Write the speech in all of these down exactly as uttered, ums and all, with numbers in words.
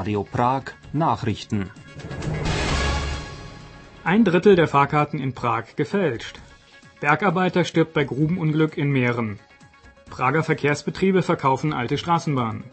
Radio Prag Nachrichten. Ein Drittel der Fahrkarten in Prag gefälscht. Bergarbeiter stirbt bei Grubenunglück in Mähren. Prager Verkehrsbetriebe verkaufen alte Straßenbahnen.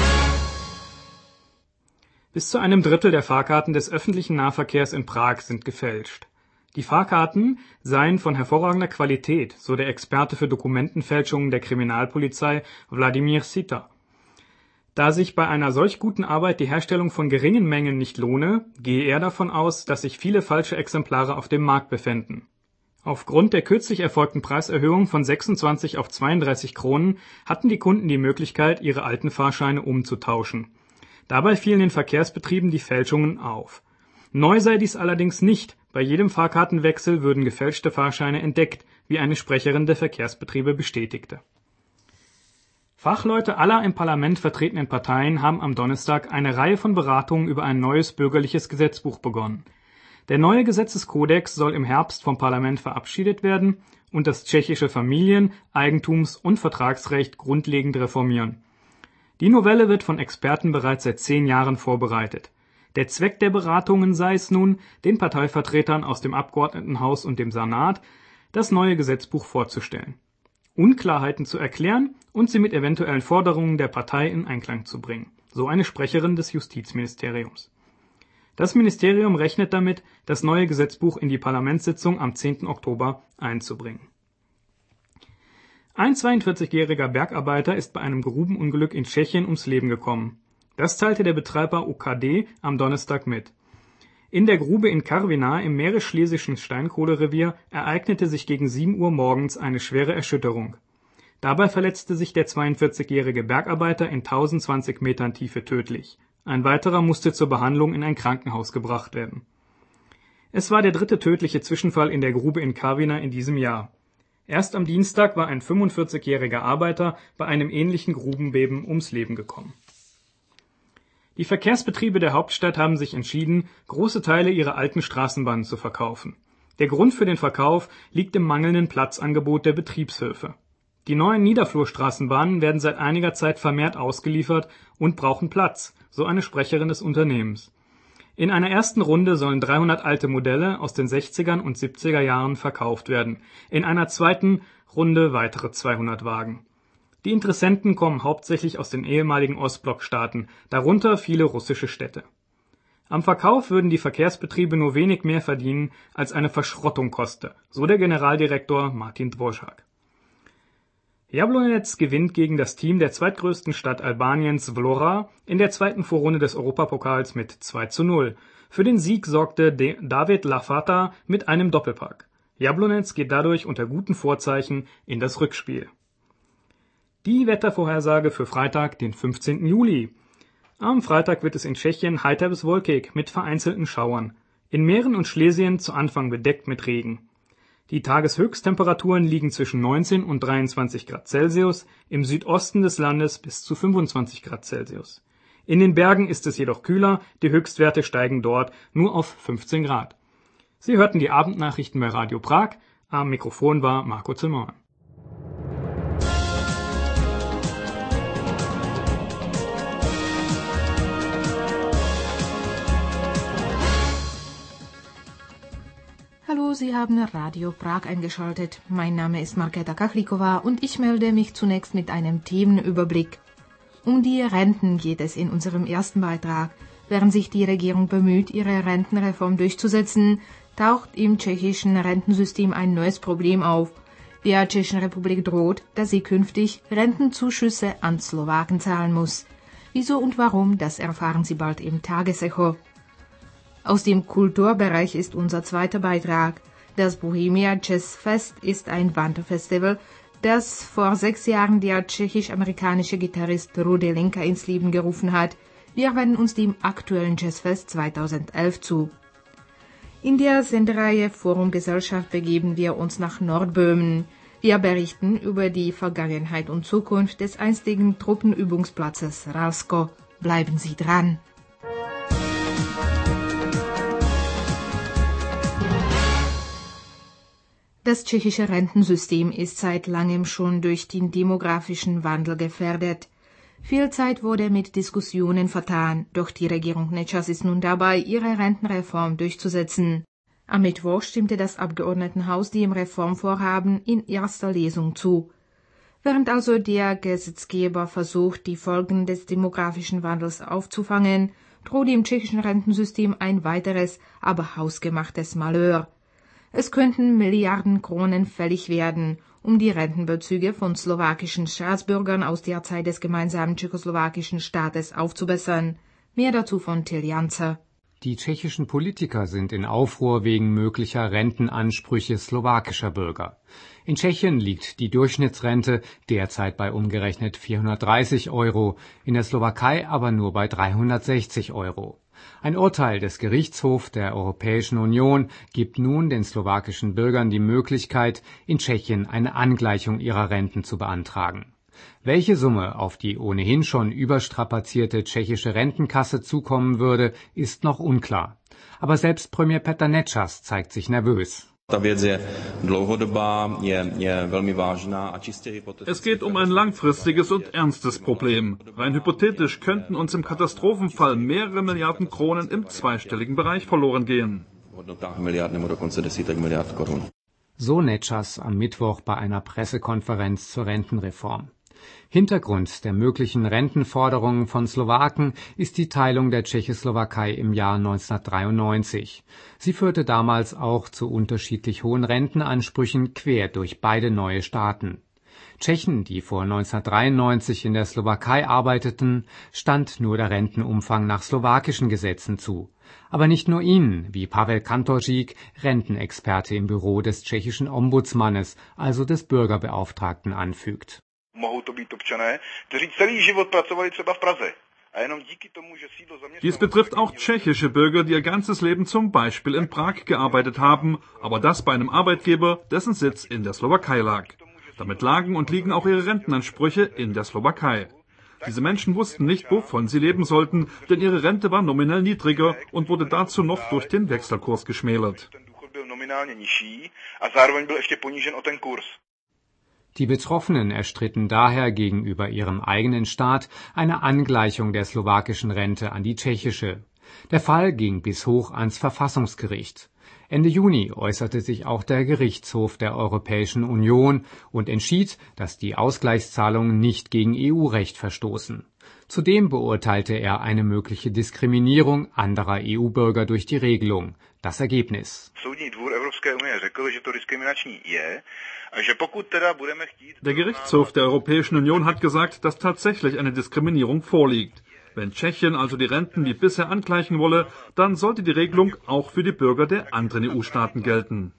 Bis zu einem Drittel der Fahrkarten des öffentlichen Nahverkehrs in Prag sind gefälscht. Die Fahrkarten seien von hervorragender Qualität, so der Experte für Dokumentenfälschungen der Kriminalpolizei Wladimir Sita. Da sich bei einer solch guten Arbeit die Herstellung von geringen Mengen nicht lohne, gehe er davon aus, dass sich viele falsche Exemplare auf dem Markt befänden. Aufgrund der kürzlich erfolgten Preiserhöhung von sechsundzwanzig auf zweiunddreißig Kronen hatten die Kunden die Möglichkeit, ihre alten Fahrscheine umzutauschen. Dabei fielen den Verkehrsbetrieben die Fälschungen auf. Neu sei dies allerdings nicht. Bei jedem Fahrkartenwechsel würden gefälschte Fahrscheine entdeckt, wie eine Sprecherin der Verkehrsbetriebe bestätigte. Fachleute aller im Parlament vertretenen Parteien haben am Donnerstag eine Reihe von Beratungen über ein neues bürgerliches Gesetzbuch begonnen. Der neue Gesetzeskodex soll im Herbst vom Parlament verabschiedet werden und das tschechische Familien-, Eigentums- und Vertragsrecht grundlegend reformieren. Die Novelle wird von Experten bereits seit zehn Jahren vorbereitet. Der Zweck der Beratungen sei es nun, den Parteivertretern aus dem Abgeordnetenhaus und dem Senat das neue Gesetzbuch vorzustellen, Unklarheiten zu erklären und sie mit eventuellen Forderungen der Partei in Einklang zu bringen, so eine Sprecherin des Justizministeriums. Das Ministerium rechnet damit, das neue Gesetzbuch in die Parlamentssitzung am zehnten Oktober einzubringen. Ein zweiundvierzigjähriger Bergarbeiter ist bei einem Grubenunglück in Tschechien ums Leben gekommen. Das teilte der Betreiber O K D am Donnerstag mit. In der Grube in Karviná im mährisch-schlesischen Steinkohlerevier ereignete sich gegen sieben Uhr morgens eine schwere Erschütterung. Dabei verletzte sich der zweiundvierzigjährige Bergarbeiter in tausendzwanzig Metern Tiefe tödlich. Ein weiterer musste zur Behandlung in ein Krankenhaus gebracht werden. Es war der dritte tödliche Zwischenfall in der Grube in Karviná in diesem Jahr. Erst am Dienstag war ein fünfundvierzigjähriger Arbeiter bei einem ähnlichen Grubenbeben ums Leben gekommen. Die Verkehrsbetriebe der Hauptstadt haben sich entschieden, große Teile ihrer alten Straßenbahnen zu verkaufen. Der Grund für den Verkauf liegt im mangelnden Platzangebot der Betriebshöfe. Die neuen Niederflurstraßenbahnen werden seit einiger Zeit vermehrt ausgeliefert und brauchen Platz, so eine Sprecherin des Unternehmens. In einer ersten Runde sollen dreihundert alte Modelle aus den sechzigern und siebziger Jahren verkauft werden, in einer zweiten Runde weitere zweihundert Wagen. Die Interessenten kommen hauptsächlich aus den ehemaligen Ostblockstaaten, darunter viele russische Städte. Am Verkauf würden die Verkehrsbetriebe nur wenig mehr verdienen, als eine Verschrottung koste, so der Generaldirektor Martin Dvořák. Jablonec gewinnt gegen das Team der zweitgrößten Stadt Albaniens Vlora in der zweiten Vorrunde des Europapokals mit zwei zu null. Für den Sieg sorgte David Lafata mit einem Doppelpack. Jablonec geht dadurch unter guten Vorzeichen in das Rückspiel. Die Wettervorhersage für Freitag, den fünfzehnten Juli. Am Freitag wird es in Tschechien heiter bis wolkig mit vereinzelten Schauern. In Mähren und Schlesien zu Anfang bedeckt mit Regen. Die Tageshöchsttemperaturen liegen zwischen neunzehn und dreiundzwanzig Grad Celsius, im Südosten des Landes bis zu fünfundzwanzig Grad Celsius. In den Bergen ist es jedoch kühler, die Höchstwerte steigen dort nur auf fünfzehn Grad. Sie hörten die Abendnachrichten bei Radio Prag. Am Mikrofon war Marco Zimmermann. Hallo, Sie haben Radio Prag eingeschaltet. Mein Name ist Markéta Kachlikova und ich melde mich zunächst mit einem Themenüberblick. Um die Renten geht es in unserem ersten Beitrag. Während sich die Regierung bemüht, ihre Rentenreform durchzusetzen, taucht im tschechischen Rentensystem ein neues Problem auf. Der Tschechischen Republik droht, dass sie künftig Rentenzuschüsse an Slowaken zahlen muss. Wieso und warum, das erfahren Sie bald im Tagesecho. Aus dem Kulturbereich ist unser zweiter Beitrag. Das Bohemia Jazz Fest ist ein Wanderfestival, das vor sechs Jahren der tschechisch-amerikanische Gitarrist Rudy Linka ins Leben gerufen hat. Wir wenden uns dem aktuellen Jazzfest zweitausendelf zu. In der Sendereihe Forum Gesellschaft begeben wir uns nach Nordböhmen. Wir berichten über die Vergangenheit und Zukunft des einstigen Truppenübungsplatzes Ralsko. Bleiben Sie dran! Das tschechische Rentensystem ist seit langem schon durch den demografischen Wandel gefährdet. Viel Zeit wurde mit Diskussionen vertan, doch die Regierung Nečas ist nun dabei, ihre Rentenreform durchzusetzen. Am Mittwoch stimmte das Abgeordnetenhaus dem Reformvorhaben in erster Lesung zu. Während also der Gesetzgeber versucht, die Folgen des demografischen Wandels aufzufangen, droht im tschechischen Rentensystem ein weiteres, aber hausgemachtes Malheur. Es könnten Milliarden Kronen fällig werden, um die Rentenbezüge von slowakischen Staatsbürgern aus der Zeit des gemeinsamen tschechoslowakischen Staates aufzubessern. Mehr dazu von Till Janzer. Die tschechischen Politiker sind in Aufruhr wegen möglicher Rentenansprüche slowakischer Bürger. In Tschechien liegt die Durchschnittsrente derzeit bei umgerechnet vierhundertdreißig Euro, in der Slowakei aber nur bei dreihundertsechzig Euro. Ein Urteil des Gerichtshofs der Europäischen Union gibt nun den slowakischen Bürgern die Möglichkeit, in Tschechien eine Angleichung ihrer Renten zu beantragen. Welche Summe auf die ohnehin schon überstrapazierte tschechische Rentenkasse zukommen würde, ist noch unklar. Aber selbst Premier Petr Nečas zeigt sich nervös. Es geht um ein langfristiges und ernstes Problem. Rein hypothetisch könnten uns im Katastrophenfall mehrere Milliarden Kronen im zweistelligen Bereich verloren gehen. So Nečas am Mittwoch bei einer Pressekonferenz zur Rentenreform. Hintergrund der möglichen Rentenforderungen von Slowaken ist die Teilung der Tschechoslowakei im Jahr neunzehnhundertdreiundneunzig. Sie führte damals auch zu unterschiedlich hohen Rentenansprüchen quer durch beide neue Staaten. Tschechen, die vor neunzehnhundertdreiundneunzig in der Slowakei arbeiteten, stand nur der Rentenumfang nach slowakischen Gesetzen zu. Aber nicht nur ihnen, wie Pavel Kantorčík, Rentenexperte im Büro des tschechischen Ombudsmannes, also des Bürgerbeauftragten, anfügt. Dies betrifft auch tschechische Bürger, die ihr ganzes Leben zum Beispiel in Prag gearbeitet haben, aber das bei einem Arbeitgeber, dessen Sitz in der Slowakei lag. Damit lagen und liegen auch ihre Rentenansprüche in der Slowakei. Diese Menschen wussten nicht, wovon sie leben sollten, denn ihre Rente war nominell niedriger und wurde dazu noch durch den Wechselkurs geschmälert. Die Betroffenen erstritten daher gegenüber ihrem eigenen Staat eine Angleichung der slowakischen Rente an die tschechische. Der Fall ging bis hoch ans Verfassungsgericht. Ende Juni äußerte sich auch der Gerichtshof der Europäischen Union und entschied, dass die Ausgleichszahlungen nicht gegen E U-Recht verstoßen. Zudem beurteilte er eine mögliche Diskriminierung anderer E U-Bürger durch die Regelung. Das Ergebnis: Der Gerichtshof der Europäischen Union hat gesagt, dass tatsächlich eine Diskriminierung vorliegt. Wenn Tschechien also die Renten wie bisher angleichen wolle, dann sollte die Regelung auch für die Bürger der anderen E U-Staaten gelten.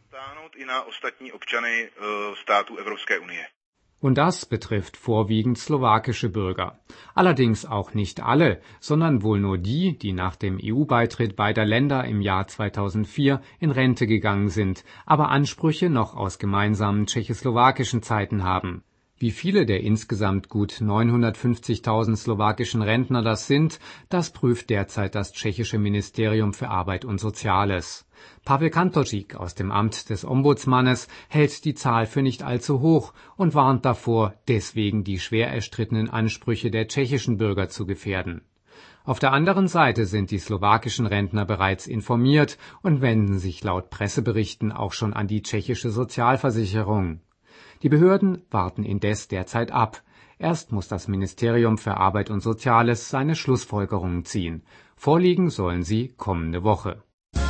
Und das betrifft vorwiegend slowakische Bürger. Allerdings auch nicht alle, sondern wohl nur die, die nach dem E U-Beitritt beider Länder im Jahr zweitausendvier in Rente gegangen sind, aber Ansprüche noch aus gemeinsamen tschechoslowakischen Zeiten haben. Wie viele der insgesamt gut neunhundertfünfzigtausend slowakischen Rentner das sind, das prüft derzeit das tschechische Ministerium für Arbeit und Soziales. Pavel Kantorčík aus dem Amt des Ombudsmannes hält die Zahl für nicht allzu hoch und warnt davor, deswegen die schwer erstrittenen Ansprüche der tschechischen Bürger zu gefährden. Auf der anderen Seite sind die slowakischen Rentner bereits informiert und wenden sich laut Presseberichten auch schon an die tschechische Sozialversicherung. Die Behörden warten indes derzeit ab. Erst muss das Ministerium für Arbeit und Soziales seine Schlussfolgerungen ziehen. Vorliegen sollen sie kommende Woche.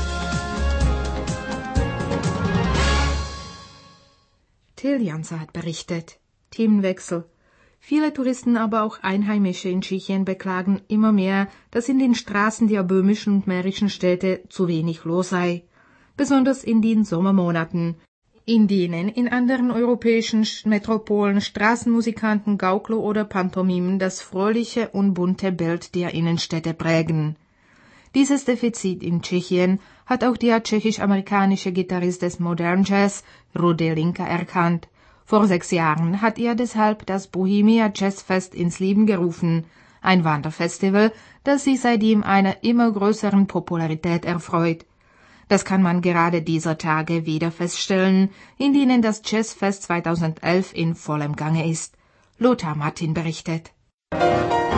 Till Janzer hat berichtet. Themenwechsel. Viele Touristen, aber auch Einheimische in Tschechien beklagen immer mehr, dass in den Straßen der böhmischen und mährischen Städte zu wenig los sei. Besonders in den Sommermonaten, in denen in anderen europäischen Metropolen Straßenmusikanten, Gaukler oder Pantomimen das fröhliche und bunte Bild der Innenstädte prägen. Dieses Defizit in Tschechien hat auch der tschechisch-amerikanische Gitarrist des Modern Jazz, Rudy Linka, erkannt. Vor sechs Jahren hat er deshalb das Bohemia Jazz Fest ins Leben gerufen, ein Wanderfestival, das sich seitdem einer immer größeren Popularität erfreut. Das kann man gerade dieser Tage wieder feststellen, in denen das Jazzfest zweitausendelf in vollem Gange ist. Lothar Martin berichtet.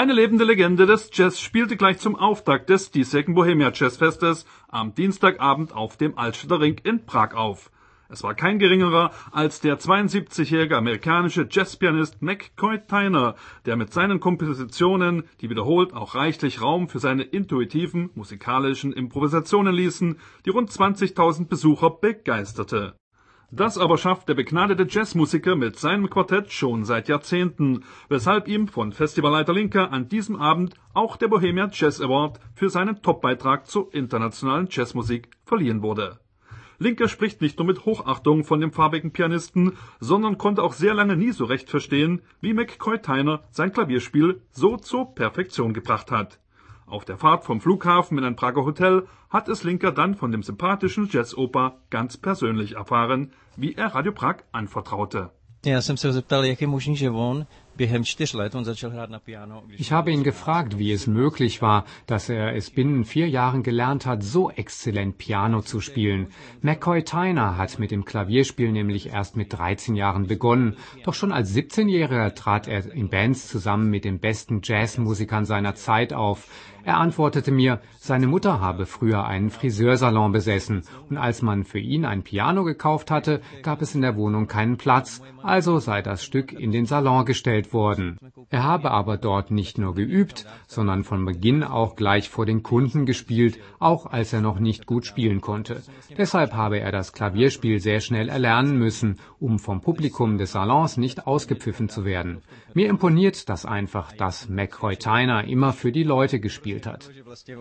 Eine lebende Legende des Jazz spielte gleich zum Auftakt des diesjährigen Bohemia Jazzfestes am Dienstagabend auf dem Altstädter Ring in Prag auf. Es war kein geringerer als der zweiundsiebzigjährige amerikanische Jazzpianist McCoy Tyner, der mit seinen Kompositionen, die wiederholt auch reichlich Raum für seine intuitiven musikalischen Improvisationen ließen, die rund zwanzigtausend Besucher begeisterte. Das aber schafft der begnadete Jazzmusiker mit seinem Quartett schon seit Jahrzehnten, weshalb ihm von Festivalleiter Linker an diesem Abend auch der Bohemia Jazz Award für seinen Top-Beitrag zur internationalen Jazzmusik verliehen wurde. Linker spricht nicht nur mit Hochachtung von dem farbigen Pianisten, sondern konnte auch sehr lange nie so recht verstehen, wie McCoy Tyner sein Klavierspiel so zur Perfektion gebracht hat. Auf der Fahrt vom Flughafen in ein Prager Hotel hat es Linker dann von dem sympathischen Jazzoper ganz persönlich erfahren, wie er Radio Prag anvertraute. Ich habe ihn gefragt, wie es möglich war, dass er es binnen vier Jahren gelernt hat, so exzellent Piano zu spielen. McCoy Tyner hat mit dem Klavierspiel nämlich erst mit dreizehn Jahren begonnen. Doch schon als siebzehnjähriger trat er in Bands zusammen mit den besten Jazzmusikern seiner Zeit auf. Er antwortete mir, seine Mutter habe früher einen Friseursalon besessen und als man für ihn ein Piano gekauft hatte, gab es in der Wohnung keinen Platz, also sei das Stück in den Salon gestellt worden. Er habe aber dort nicht nur geübt, sondern von Beginn auch gleich vor den Kunden gespielt, auch als er noch nicht gut spielen konnte. Deshalb habe er das Klavierspiel sehr schnell erlernen müssen, um vom Publikum des Salons nicht ausgepfiffen zu werden. Mir imponiert das einfach, dass McCoy Tyner immer für die Leute gespielt hat.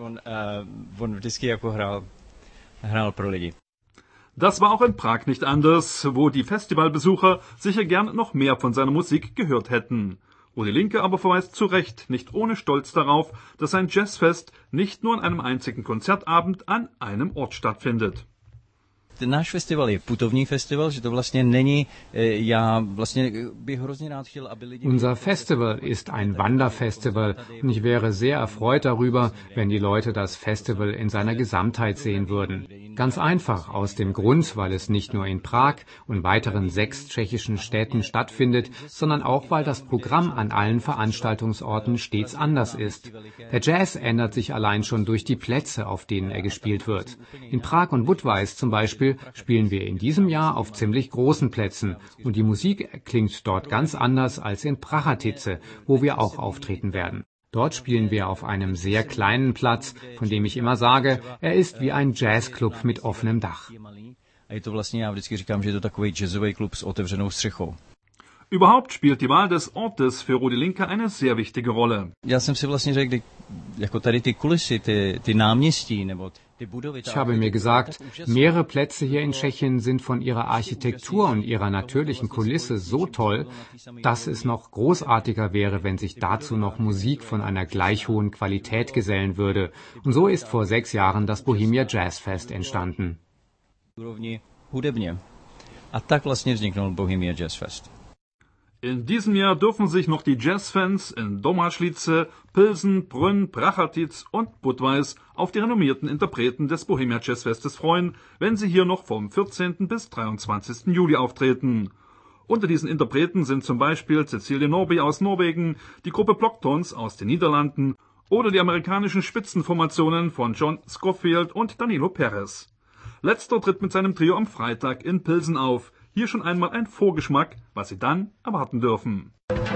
Das war auch in Prag nicht anders, wo die Festivalbesucher sicher gern noch mehr von seiner Musik gehört hätten. Rudi Linker aber verweist zu Recht nicht ohne Stolz darauf, dass ein Jazzfest nicht nur an einem einzigen Konzertabend an einem Ort stattfindet. Náš festival je putovní festival, že to vlastně není, já vlastně bych hrozně rád chtěl, aby lidi... Unser Festival ist ein Wanderfestival und ich wäre sehr erfreut darüber, wenn die Leute das Festival in seiner Gesamtheit sehen würden. Ganz einfach aus dem Grund, weil es nicht nur in Prag und weiteren sechs tschechischen Städten stattfindet, sondern auch, weil das Programm an allen Veranstaltungsorten stets anders ist. Der Jazz ändert sich allein schon durch die Plätze, auf denen er gespielt wird. In Prag und Budweis zum Beispiel spielen wir in diesem Jahr auf ziemlich großen Plätzen und die Musik klingt dort ganz anders als in Prachatice, wo wir auch auftreten werden. Dort spielen wir auf einem sehr kleinen Platz, von dem ich immer sage, er ist wie ein Jazzclub mit offenem Dach. Überhaupt spielt die Wahl des Ortes für Rudi Linker eine sehr wichtige Rolle. Ich habe mir gesagt, mehrere Plätze hier in Tschechien sind von ihrer Architektur und ihrer natürlichen Kulisse so toll, dass es noch großartiger wäre, wenn sich dazu noch Musik von einer gleich hohen Qualität gesellen würde. Und so ist vor sechs Jahren das Bohemia Jazzfest entstanden. In diesem Jahr dürfen sich noch die Jazzfans in Domažlice, Pilsen, Brünn, Prachatice und Budweis auf die renommierten Interpreten des Bohemia Jazzfestes freuen, wenn sie hier noch vom vierzehnten bis dreiundzwanzigsten Juli auftreten. Unter diesen Interpreten sind zum Beispiel Cecilie Norby aus Norwegen, die Gruppe Blocktones aus den Niederlanden oder die amerikanischen Spitzenformationen von John Scofield und Danilo Perez. Letzter tritt mit seinem Trio am Freitag in Pilsen auf. Hier schon einmal ein Vorgeschmack, was Sie dann erwarten dürfen.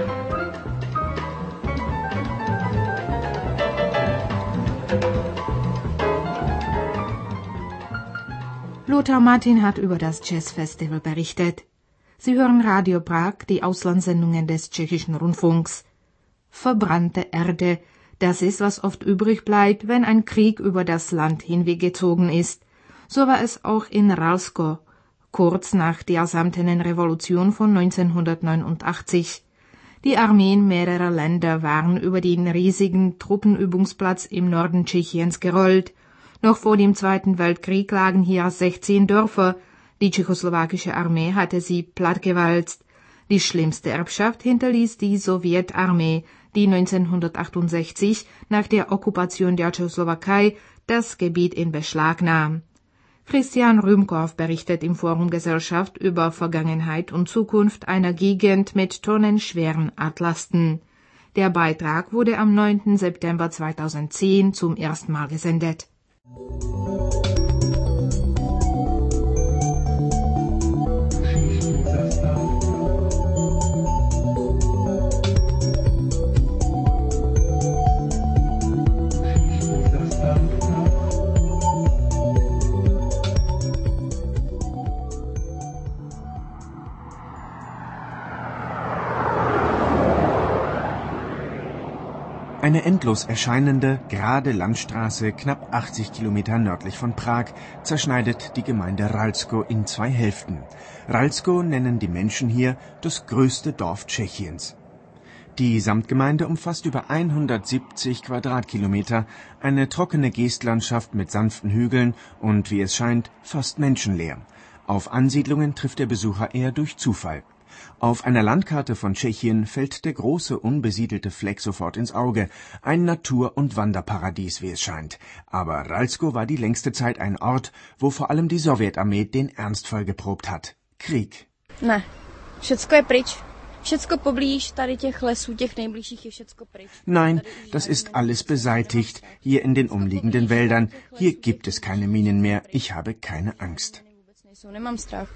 Lothar Martin hat über das Jazzfestival berichtet. Sie hören Radio Prag, die Auslandssendungen des tschechischen Rundfunks. Verbrannte Erde, das ist, was oft übrig bleibt, wenn ein Krieg über das Land hinweggezogen ist. So war es auch in Ralsko, kurz nach der samtenen Revolution von neunzehnhundertneunundachtzig. Die Armeen mehrerer Länder waren über den riesigen Truppenübungsplatz im Norden Tschechiens gerollt. Noch vor dem Zweiten Weltkrieg lagen hier sechzehn Dörfer. Die tschechoslowakische Armee hatte sie plattgewalzt. Die schlimmste Erbschaft hinterließ die Sowjetarmee, die neunzehnhundertachtundsechzig nach der Okkupation der Tschechoslowakei das Gebiet in Beschlag nahm. Christian Rümkow berichtet im Forum Gesellschaft über Vergangenheit und Zukunft einer Gegend mit tonnenschweren Altlasten. Der Beitrag wurde am neunten September zweitausendzehn zum ersten Mal gesendet. Eine endlos erscheinende, gerade Landstraße, knapp achtzig Kilometer nördlich von Prag, zerschneidet die Gemeinde Ralsko in zwei Hälften. Ralsko nennen die Menschen hier das größte Dorf Tschechiens. Die Samtgemeinde umfasst über hundertsiebzig Quadratkilometer, eine trockene Geestlandschaft mit sanften Hügeln und, wie es scheint, fast menschenleer. Auf Ansiedlungen trifft der Besucher eher durch Zufall. Auf einer Landkarte von Tschechien fällt der große, unbesiedelte Fleck sofort ins Auge. Ein Natur- und Wanderparadies, wie es scheint. Aber Ralsko war die längste Zeit ein Ort, wo vor allem die Sowjetarmee den Ernstfall geprobt hat. Krieg. Ne, všecko je pryč. Všecko poblíž tady těch lesů, těch nejbližších je všecko pryč. Nein, das ist alles beseitigt, hier in den umliegenden Wäldern. Hier gibt es keine Minen mehr. Ich habe keine Angst. Nemám strach.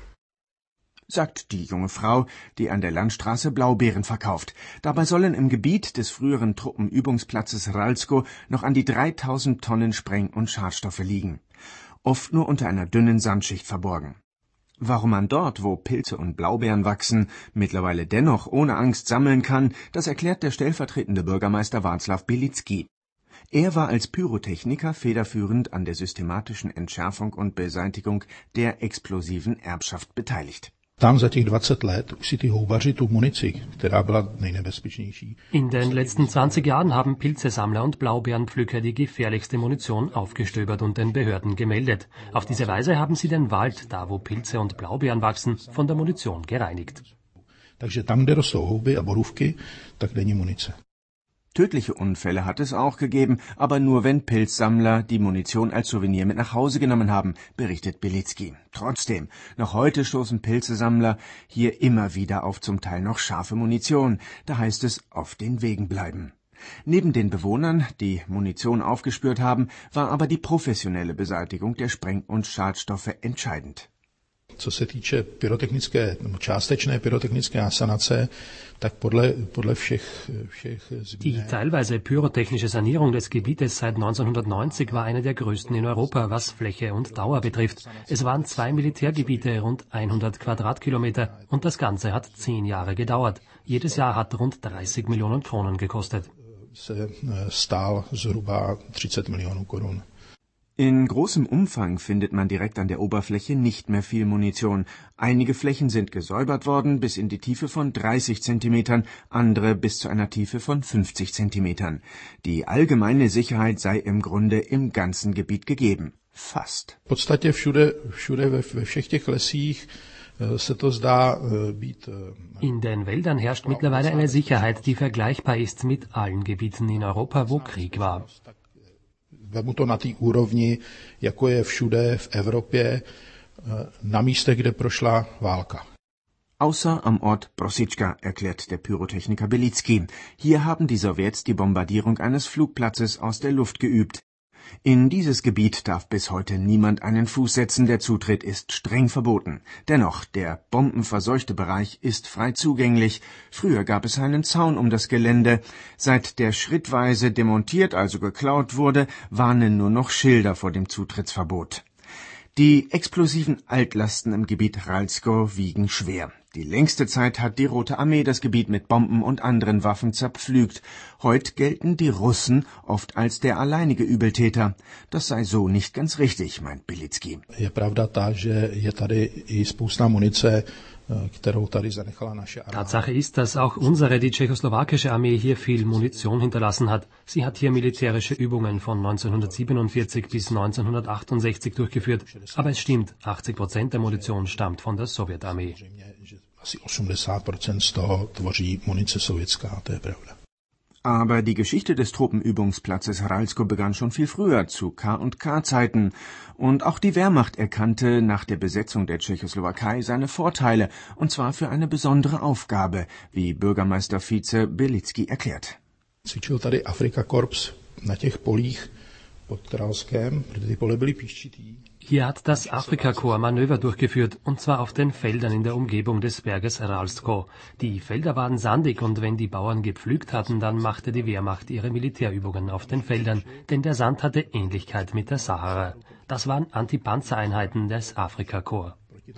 Sagt die junge Frau, die an der Landstraße Blaubeeren verkauft. Dabei sollen im Gebiet des früheren Truppenübungsplatzes Ralsko noch an die dreitausend Tonnen Spreng- und Schadstoffe liegen. Oft nur unter einer dünnen Sandschicht verborgen. Warum man dort, wo Pilze und Blaubeeren wachsen, mittlerweile dennoch ohne Angst sammeln kann, das erklärt der stellvertretende Bürgermeister Václav Bělický. Er war als Pyrotechniker federführend an der systematischen Entschärfung und Beseitigung der explosiven Erbschaft beteiligt. Tam za těch dvacet let už si ty houbaři tu munici, která byla nejnebezpečnější. In den letzten zwanzig Jahren haben Pilzesammler und Blaubeerenpflücker die gefährlichste Munition aufgestöbert und den Behörden gemeldet. Auf diese Weise haben sie den Wald, da wo Pilze und Blaubeeren wachsen, von der Munition gereinigt. Takže tam, kde rostou houby a borůvky, tak není munice. Tödliche Unfälle hat es auch gegeben, aber nur wenn Pilzsammler die Munition als Souvenir mit nach Hause genommen haben, berichtet Bělický. Trotzdem, noch heute stoßen Pilzesammler hier immer wieder auf zum Teil noch scharfe Munition. Da heißt es, auf den Wegen bleiben. Neben den Bewohnern, die Munition aufgespürt haben, war aber die professionelle Beseitigung der Spreng- und Schadstoffe entscheidend. Co se týče pyrotechnické, částečné pyrotechnické asanace, tak podle, podle všech, všech Die teilweise pyrotechnische Sanierung des Gebietes seit neunzehnhundertneunzig war eine der größten in Europa, was Fläche und Dauer betrifft. Es waren zwei Militärgebiete, rund hundert Quadratkilometer, und das Ganze hat zehn Jahre gedauert. Jedes Jahr hat rund dreißig Millionen Kronen gekostet. Se stál zhruba třicet milionů korun. In großem Umfang findet man direkt an der Oberfläche nicht mehr viel Munition. Einige Flächen sind gesäubert worden bis in die Tiefe von dreißig Zentimetern, andere bis zu einer Tiefe von fünfzig Zentimetern. Die allgemeine Sicherheit sei im Grunde im ganzen Gebiet gegeben. Fast. V podstatě všude, všude ve, ve všech těch lesích se to zdá být. In den Wäldern herrscht mittlerweile eine Sicherheit, die vergleichbar ist mit allen Gebieten in Europa, wo Krieg war. Vemu to na té úrovni, jako je všude v Evropě, na místech, kde prošla válka. Außer am Ort Brosička, erklärt der Pyrotechniker Bělický. Hier haben die Sowjets die Bombardierung eines Flugplatzes aus der Luft geübt. In dieses Gebiet darf bis heute niemand einen Fuß setzen, der Zutritt ist streng verboten. Dennoch, der bombenverseuchte Bereich ist frei zugänglich. Früher gab es einen Zaun um das Gelände. Seit der schrittweise demontiert, also geklaut wurde, warnen nur noch Schilder vor dem Zutrittsverbot. Die explosiven Altlasten im Gebiet Ralsko wiegen schwer. Die längste Zeit hat die Rote Armee das Gebiet mit Bomben und anderen Waffen zerpflügt. Heute gelten die Russen oft als der alleinige Übeltäter. Das sei so nicht ganz richtig, meint Bělický. Je pravda ta, že je tady i spousta munice, kterou tady zanechala naše armáda. Tatsache ist, dass auch unsere, die tschechoslowakische Armee hier viel Munition hinterlassen hat. Sie hat hier militärische Übungen von neunzehnhundertsiebenundvierzig bis neunzehnhundertachtundsechzig durchgeführt. Aber es stimmt, achtzig Prozent der Munition stammt von der Sowjetarmee. Asi osmdesát procent z toho tvoří munice sovětská, to je pravda. Aber die Geschichte des Truppenübungsplatzes Ralsko begann schon viel früher, zu K und K-Zeiten. Und auch die Wehrmacht erkannte nach der Besetzung der Tschechoslowakei seine Vorteile, und zwar für eine besondere Aufgabe, wie Bürgermeister Vize Bělický erklärt. Cvičil tady Afrika Korps na těch polích pod Tralskem, protože ty pole byly písčitý. Hier hat das Afrikakorps Manöver durchgeführt, und zwar auf den Feldern in der Umgebung des Berges Ralsko. Die Felder waren sandig, und wenn die Bauern gepflügt hatten, dann machte die Wehrmacht ihre Militärübungen auf den Feldern, denn der Sand hatte Ähnlichkeit mit der Sahara. Das waren Antipanzereinheiten des Afrikakorps.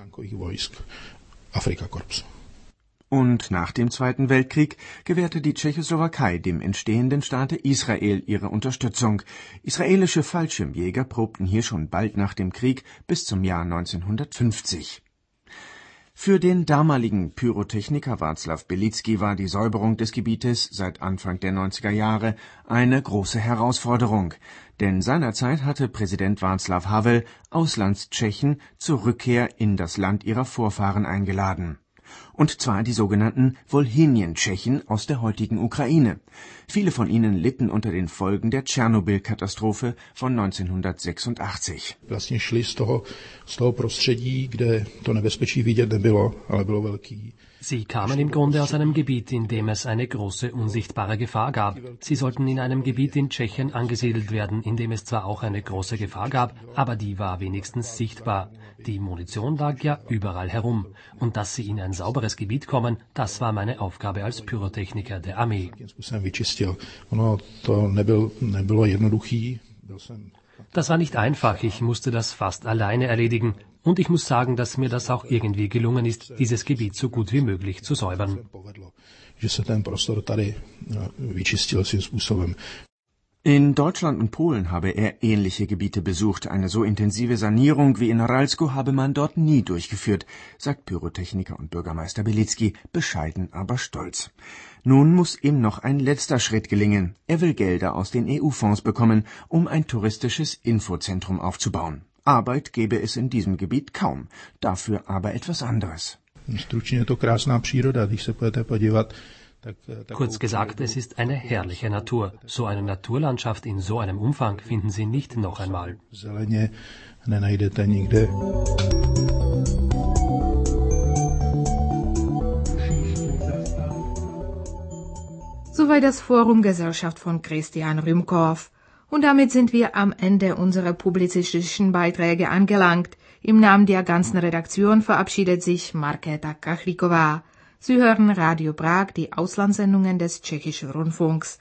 Und nach dem Zweiten Weltkrieg gewährte die Tschechoslowakei dem entstehenden Staate Israel ihre Unterstützung. Israelische Fallschirmjäger probten hier schon bald nach dem Krieg bis zum Jahr neunzehnhundertfünfzig. Für den damaligen Pyrotechniker Václav Bělický war die Säuberung des Gebietes seit Anfang der neunziger Jahre eine große Herausforderung. Denn seinerzeit hatte Präsident Václav Havel Auslandstschechen zur Rückkehr in das Land ihrer Vorfahren eingeladen. Und zwar die sogenannten Wolhynientschechen aus der heutigen Ukraine. Viele von ihnen litten unter den Folgen der Tschernobyl-Katastrophe von neunzehnhundertsechsundachtzig. Vlastně šli z toho, z toho prostředí, kde to nebezpečí vidět nebylo, ale bylo velký. Sie kamen im Grunde aus einem Gebiet, in dem es eine große unsichtbare Gefahr gab. Sie sollten in einem Gebiet in Tschechien angesiedelt werden, in dem es zwar auch eine große Gefahr gab, aber die war wenigstens sichtbar. Die Munition lag ja überall herum. Und dass sie in ein sauberes Gebiet kommen, das war meine Aufgabe als Pyrotechniker der Armee. Das war nicht einfach, ich musste das fast alleine erledigen. Und ich muss sagen, dass mir das auch irgendwie gelungen ist, dieses Gebiet so gut wie möglich zu säubern. In Deutschland und Polen habe er ähnliche Gebiete besucht. Eine so intensive Sanierung wie in Ralsko habe man dort nie durchgeführt, sagt Pyrotechniker und Bürgermeister Bělický, bescheiden aber stolz. Nun muss ihm noch ein letzter Schritt gelingen. Er will Gelder aus den E U-Fonds bekommen, um ein touristisches Infozentrum aufzubauen. Arbeit gäbe es in diesem Gebiet kaum, dafür aber etwas anderes. Kurz gesagt, es ist eine herrliche Natur. So eine Naturlandschaft in so einem Umfang finden Sie nicht noch einmal. Soweit das Forum Gesellschaft von Christian Rümkow. Und damit sind wir am Ende unserer publizistischen Beiträge angelangt. Im Namen der ganzen Redaktion verabschiedet sich Markéta Kachliková. Sie hören Radio Prag, die Auslandssendungen des Tschechischen Rundfunks.